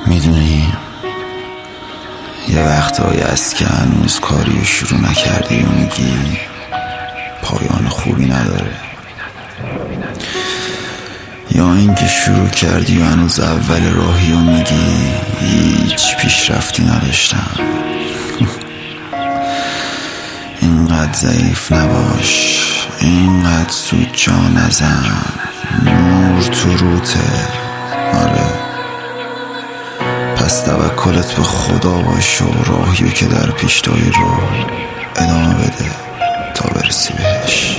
میدونی یه وقتایی هست که هنوز کاری شروع نکردی و میگی پایان خوبی نداره، یا اینکه شروع کردی و هنوز اول راهی و میگی هیچ پیشرفتی نداشتم. اینقدر ضعیف نباش، اینقدر زود جا نزن، نور تو روته. آره، پس توکلت به خدا باش و راهیو که در پیش داری رو ادامه بده تا برسی بهش.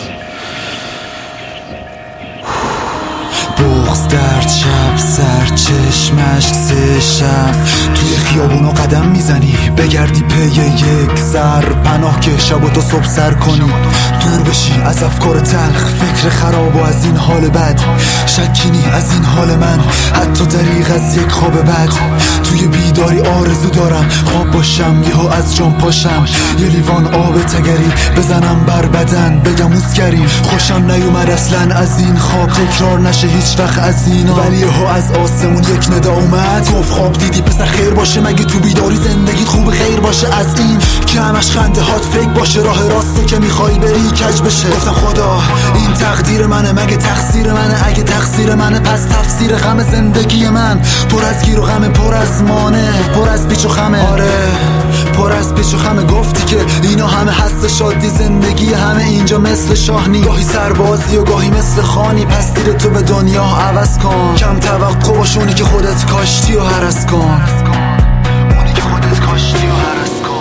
بغض در چپ سر چشمش سه شب توی خیابونو قدم میزنی بگردی پی یک سر پناه که شب و تا صبح سر کنی، دور بشی از افکار تلخ، فکر خراب و از این حال بد، شکینی از این حال من حتی دریغ از یک خواب بد. توی بیداری آرزو دارم خواب باشم یهو از جام پاشم، یه لیوان آب تگری بزنم بر بدن بگم اوزگری. خوشم نیومد اصلا از این خواب، تکرار نشه هیچ وقت از اینا، ولی یهو از آسمون یک ندا اومد گفت خواب دیدی پسر خیر باشه، مگه تو بیداری زندگیت خوب خیر باشه؟ از این که همش خنده هات فیک باشه، راه راسته که میخوای بری کج بشه. گفتم خدا این تقدیر منه، مگه تقصیر منه؟ اگه تقصیر منه پس تفسیر غم زندگی من پر از گیر و غم، پر از مانه، پر از پیچ و خمه. آره پر از پیچ و خمه. گفتی که اینا همه هست شادی، زندگی همه اینجا مثل شاهنی، گاهی سربازی و گاهی مثل خانی. پس دیر تو به دنیا عوض کن، کم توقع باش، اونی که خودت کاشتی و هرس کن، اونی که خودت کاشتی و هرس کن.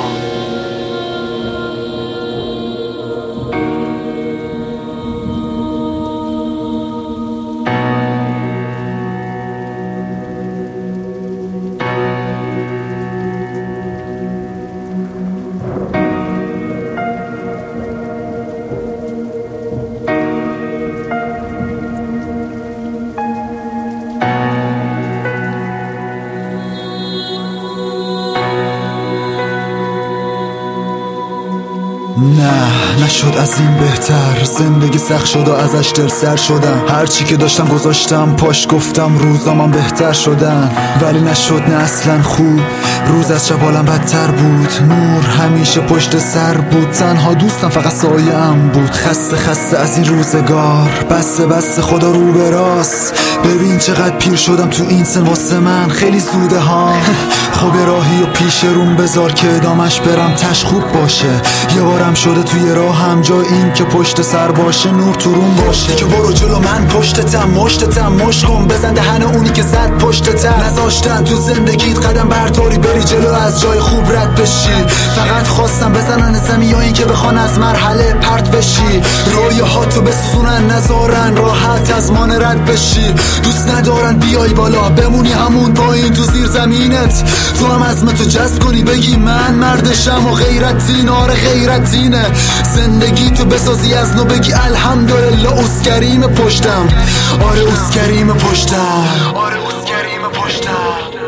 نه نشد از این بهتر، زندگی سخت شد و ازش دل سر شدم، هرچی که داشتم گذاشتم پاش، گفتم روزامم بهتر شدن، ولی نشد نه اصلا خوب. روز از شب حالم بدتر بود، نور همیشه پشت سر بود، تنها دوستم فقط سایه‌ام بود. خسته از این روزگار، بسته خدا رو به راست. ببین چقدر پیر شدم تو این سن، واسه من خیلی زوده ها. خب راهی و پیش روم بذار که ادامش برم تش خوب باشه. یه بارم شده توی راهم جا این که پشت سر باشه، نور تو روم باشه. که برو جلو من پشتتم، مشتتم مش کن، بزن دهن اونی که زد پشتتم. نذاشتن تو زندگیت قدم برداری بری جلو، از جای خوب رد بشی. فقط خواستم بزنن زمین یا این که بخوان از مرحله پرت بشی. رویاهاتو بسوزونن نذارن راحت از مان رد بشی. دوست ندارن بیای بالا بمونی همون پایین تو زیر زمینت، تو هم عزمتو جذب کنی بگی من مردشم و غیرتین. آره غیرتینه زندگی تو بسازی از نو، بگی الحمدلله اوسکریم پشتم. آره اوسکریم پشتم، آره اوسکریم پشتم.